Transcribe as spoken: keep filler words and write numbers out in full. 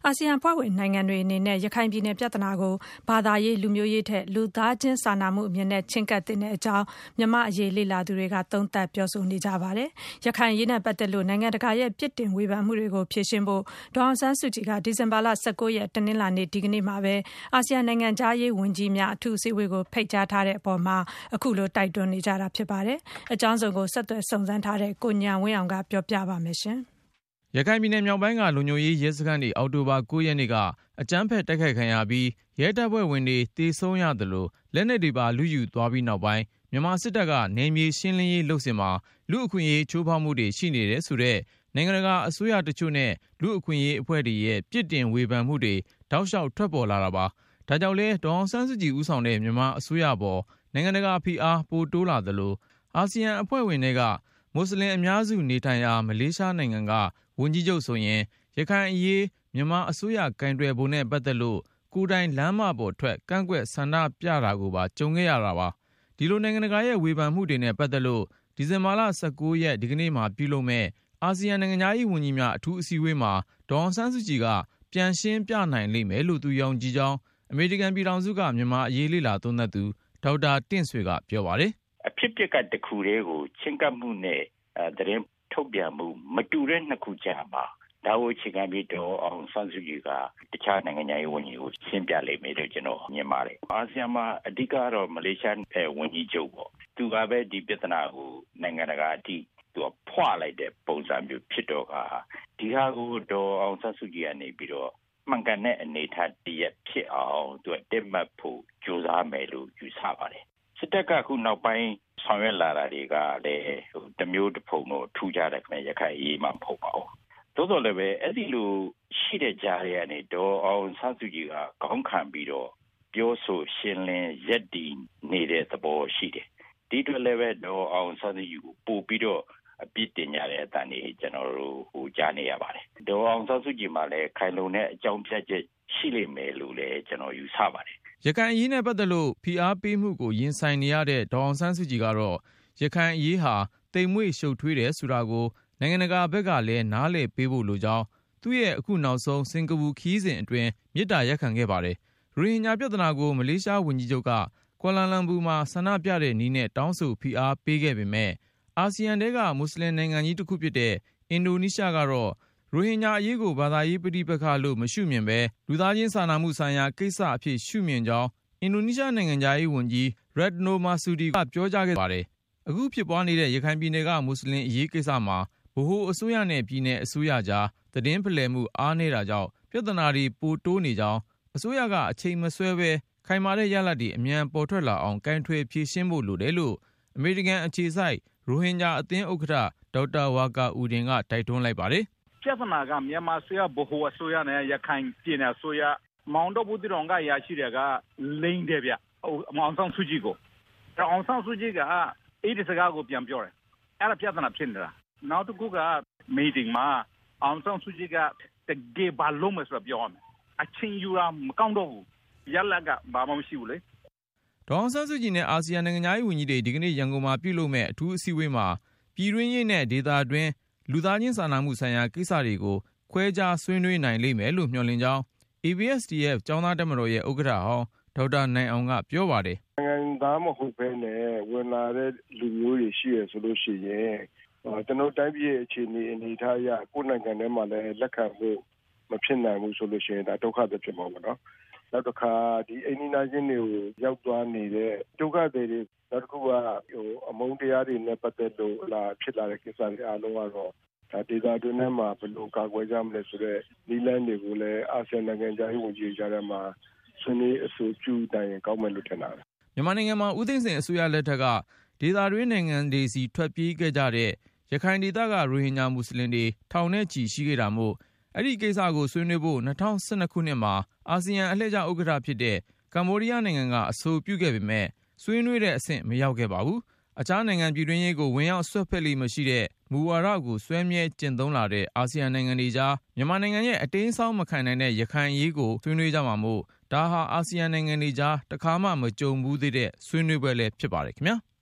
အာဆီယံအဖွဲ့ဝင်နိုင်ငံတွေအနေနဲ့ရခိုင်ပြည်နယ်ပြဿနာကိုဘာသာရေးလူမျိုးရေးထက်လူသားချင်းစာနာမှုအမြင်နဲ့ချဉ်းကပ်သင့်တဲ့အကြောင်းမြန်မာအရေးလေ့လာသူတွေကသုံးသပ်ပြောဆိုနေကြပါတယ်။ရခိုင်အရေးနဲ့ပတ်သက်လို့နိုင်ငံတကာရဲ့ပြစ်တင်ဝေဖန်မှုတွေကိုဖြေရှင်းဖို့ဒေါ်အောင်ဆန်းစုကြည်ကဒီဇင်ဘာလ၁၉ရက်တနင်္လာနေ့ဒီကနေ့မှာပဲအာဆီယံနိုင်ငံခြားရေးဝန်ကြီးများအထူးအစည်းအဝေးကိုဖိတ်ကြားထားတဲ့အပေါ်မှာအခုလိုတိုက်တွန်းနေကြတာဖြစ်ပါတယ်။အကြောင်းစုံကိုဆက်သွယ်စုံစမ်းထားတဲ့ကိုဉာဏ်ဝင်းအောင်ကပြောပြပါမယ်ရှင်။ရခိုင်ပြည်နယ်မြောက်ပိုင်းကလုံခြုံရေးရဲစခန်းတွေအောက်တိုဘာ၉ရက်နေ့ကအကြမ်းဖက်တိုက်ခိုက်ခံရပြီးရဲတပ်ဖွဲ့ဝင်တွေတေဆုံးရသလိုလက်နက်တွေပါလူယူသွားပြီးနောက်ပိုင်းမြန်မာစစ်တပ်ကနယ်မြေရှင်းလင်းရေးလုပ်စဉ်မှာလူအခွင့်အရေးချိုးဖောက်မှုတွေရှိနေတယ်ဆိုတဲ့နိုင်ငံတကာအစိုးရတချို့နဲ့လူအခွင့်အရေးအဖွဲ့တွေရဲ့ပြစ်တင်ဝေဖန်မှုတွေတောက်လျှောက်ထွက်ပေါ်လာတာပါ။ဒါကြောင့်လဲဒေါ်အောင်ဆန်းစုကြည်ဦးဆောင်တဲ့မြန်မာအစိုးရပေါ်နိုင်ငံတကာဖိအားပိုတိုးလာသလိုအာဆီယံအဖွဲ့ဝင်တွေကမွတ်စလင်အများစုနေထိုင်ရာမလေးရှားနိုင်ငံကဝန်ကြီးချုပ်ဆိုရင်ရခိုင်အရေးမြန်မာအစိုးရကင်တွယ်ပုံနဲ့ပတ်သက်လို့ကိုယ်တိုင်လမ်းမပေါ်ထွက်ကန့်ကွက်ဆန္ဒပြတာကိုပါကြုံခဲ့ရတာပါ။ဒီလိုနိုင်ငံတကာရဲ့ဝေဖန်မှုတွေနဲ့ပတ်သက်လို့ဒီဇင်ဘာလ၁၉ရက်ဒီကနေ့မှာပြုလုပ်မဲ့အာဆီယံနိုင်ငံသားရေးဝန်ကြီးများအထူးအစည်းအဝေးမှာဒေါ်အောင်ဆန်းစုကြည်ကပြန်ရှင်းပြနိုင်လိမ့်မယ်လို့သူယုံကြည်ကြောင်းအမေရိကန်ပြည်ထောင်စုကမြန်မာအရေးလေ့လာသုံးသပ်သူဒေါက်တာတင့်ဆွေကပြောပါတယ်။အဖြစ်အပျက်ကတခုတည်းကိုချင်းကပ်မှုနဲ့သတင်းထုတ်ပြန်မှုမတူတဲ့နှစ်ခုကြာမှာဒါကိုအခြေခံပြီးတော့အောင်ဆန်းစုကြည်ကတခြားနိုင်ငံရေးဝန်ကြီးကိုရှင်းပြလိမ့်မယ်လို့ကျွန်တော်မြင်ပါတယ်။အာဆီယံမှာအဓိကတော့မလေးရှားဝန်ကြီးချုပ်ပေါ့။သူကပဲဒီပြဿနာကိုနိုင်ငံတကာအထိသူကဖွာလိုက်တဲ့ပုံစံမျိုးဖြစ်တော့ကဒီဟာကိုတော့အောင်ဆန်းစုကြည်ကနေပြီးတော့မှန်ကန်တဲ့အနေအထားတည်းဖြစ်အောင်သူကတက်မှတ်ဖို့ကြိုးစားမယ်လို့ယူဆပါတယ်။စစ်တပ်ကခုနောက်ပိုင်းဆောင်ရွက်လာတာတွေကလည်းဟိုတမျိုးတစ်ဖုံတော့ထူးခြားတယ်ခင်ဗျရခိုင်ရေးမှမဟုတ်ပါဘူး။သို့တော်လည်းပဲအဲ့ဒီလိုရှိတဲ့ကြားတွေကနေတော့အောင်ဆန်းစုကြည်ကခေါင်းခံပြီးတော့ပြောဆိုရှင်းလင်းရက်တည်နေတဲ့သဘောရှိတယ်။ဒီအတွက်လည်းပဲတော့အောင်ဆန်းစုကြည်ကိုပို့ပြီးတော့အပြစ်တင်ကြတဲ့အတန်တွေကျွန်တော်တို့ဟိုကြားနေရပါတယ်။ဒေါ်အောင်ဆန်းစုကြည်မှလည်းခိုင်လုံတဲ့အကြောင်းပြချက်ရှိလိမ့်မယ်လို့လည်းကျွန်တော်ယူဆပါတယ်။ရခိုင်အရေးနဲ့ပတ်သက်လို့ဖိအားပေးမှုကိုရင်ဆိုင်နေရတဲ့ဒေါ်အောင်ဆန်းစုကြည်ကတော့ရခိုင်အရေးဟာတိမ်မွေ့ရှုပ်ထွေးတယ်ဆိုတာကိုနိုင်ငံတကာဘက်ကလည်းနားလည်ပေးဖို့လိုကြောင်းသူ့ရဲ့အခုနောက်ဆုံးစင်ကာပူခီးစဉ်အတွင်းမြစ်တာရက်ခံခဲ့ပါတယ်။ရိုဟင်ဂျာပြဿနာကိုမလေးရှားဝန်ကြီးချုပ်ကကွာလာလမ်ပူမှာဆန္ဒပြတဲ့နည်းနဲ့တောင်းဆိုဖိအားပေးခဲ့ပေမဲ့အာဆီယံတဲကမွတ်စလင်နိုင်ငံကြီးတစ်ခုဖြစ်တဲ့အင်ဒိုနီးရှားကတော့ရိုဟင်ဂျာအရေးကိုဘာသာရေးပဋိပက္ခလို့မရှုမြင်ပဲလူသားချင်းစာနာမှုဆိုင်ရာကိစ္စအဖြစ်ရှုမြင်ကြောင်းအင်ဒိုနီးရှားနိုင်ငံသားရေးဝန်ကြီး Retno Marsudi ကပြောကြားခဲ့ပါတယ်။အခုဖြစ်ပွားနေတဲ့ရခိုင်ပြည်နယ်ကမွတ်စလင်အရေးကိစ္စမှာဗဟိုအစိုးရနဲ့ပြည်내အစိုးရကြားသတင်းဖလှယ်မှုအားနည်းတာကြောင့်ပြဿနာတွေပိုတိုးနေကြောင်းအစိုးရကအချိန်မဆွဲပဲခိုင်မာတဲ့ရလဒ်တွေအမြန်ပေါ်ထွက်လာအောင်ကင်ထွေဖြေရှင်းဖို့လိုတယ်လို့အမေရိကန်အခြေစိုက်ရိုဟင်ဂျာအသင်းဥက္ကဋ္ဌဒေါက်တာဝါကာဦးဒင်ကတိုက်တွန်းလိုက်ပါတယ်။ပြဿနာကမြန်မာအစိုးရဗဟိုအစိုးရနဲ့ရခိုင်ပြည်နယ်အစိုးရမောင်တော်ဘူးတိတော်ကရရှိတဲ့ကလိမ့်တယ်ဗျ။အောင်ဆန်းစုကြည်ကိုအောင်ဆန်းစုကြည်ကအဲ့ဒီစကားကိုပြန်ပြောတယ်။အဲ့ဒါပြဿနာဖြစ်နေတာ။နောက်တစ်ခုက meeting မှာအောင်ဆန်းစုကြည်ကတကယ်ဘာလို့မဆိုပြောရမယ်။အချင်းယူတာမကောင်းတော့ဘူး။ရလကဘာမှမရှိဘူးလေ။ဒေါ်အောင်ဆန်းစုကြည်နဲ့အာဆီယံနိုင်ငံသားရေးဝန်ကြီးတွေဒီကနေ့ရန်ကုန်မှာပြုလုပ်မဲ့အထူးအစည်းအဝေးမှာပြည်တွင်းရေးနဲ့ဒေသတွင်းလူသားချင်းစာနာမှုဆိုင်ရာကိစ္စတွေကိုခွဲခြားဆွေးနွေးနိုင်လိမ့်မယ်လို့မျှော်လင့်ကြောင်း အေ ဘီ အက်စ် တီ အက်ဖ် ကျောင်းသားတပ်မတော်ရဲ့ဥက္ကဋ္ဌဟောင်းဒေါက်တာနိုင်အောင်ကပြောပါတယ်။နိုင်ငံသားမဟုတ်ဘဲနဲ့ဝင်လာတဲ့လူမျိုးတွေရှိရဆိုလို့ရှိရင်ကျွန်တော်တိုင်းပြည်ရဲ့အခြေအနေအနေထားအရကိုယ်နိုင်ငံထဲမှာလည်းလက်ခံဖို့မဖြစ်နိုင်ဘူးဆိုလို့ရှိရင်ဒါဒုက္ခတွေဖြစ်မှာပေါ့နော်။နောက်တစ်ခါဒီအိန္ဒိယချင်းတွေကိုရောက်သွားနေတဲ့ဒုက္ခတွေတွေနောက်တစ်ခုကဟိုအမုန်းတရားတွေနဲ့ပတ်သက်လို့လာဖြစ်လာတဲ့ကိစ္စတွေအားလုံးကတော့ဒါဒေသတွင်းထဲမှာဘယ်လိုကာကွယ်ကြမလဲဆိုတော့ဒီလမ်းတွေကိုလည်းအာဆီယံနိုင်ငံခြားရေးဝန်ကြီးကြားထဲမှာဆွေးနွေးအဆိုပြုတိုင်းကောင်းမယ်လို့ထင်တာပဲမြန်မာနိုင်ငံမှာဦးသိန်းစိန်အစိုးရလက်ထက်ကဒေသတွင်းနိုင်ငံတွေစီထွက်ပြေးခဲ့ကြတဲ့ရခိုင်ဒေသကရိုဟင်ဂျာမွတ်စလင်တွေထောင်နဲ့ချီရှိခဲ့တာမို့အဲ့ဒီကိစ္စကိုဆွေးနွေးဖို့၂၀၁၂ခုနှစ်မှာအာဆီယံအလှည့်ကျဥက္ကဋ္ဌဖြစ်တဲ့ကမ္ဘောဒီးယားနိုင်ငံကအဆိုပြုခဲ့ပေမဲ့ဆွေးနွေးတဲ့အဆင့်မရောက်ခဲ့ပါဘူး။အခြားနိုင်ငံပြည်တွင်းရေးကိုဝင်ရောက်ဆွတ်ဖက်လိမရှိတဲ့မူဝါဒကိုဆွဲမြဲကျင့်သုံးလာတဲ့အာဆီယံနိုင်ငံတွေကြားမြန်မာနိုင်ငံရဲ့အတင်းဆောင်းမခံနိုင်တဲ့ရခိုင်အရေးကိုဆွေးနွေးကြမှာမို့ဒါဟာအာဆီယံနိုင်ငံတွေကြားတခါမှမကြုံဘူးသေးတဲ့ဆွေးနွေးပွဲလည်းဖြစ်ပါတယ်ခင်ဗျာ။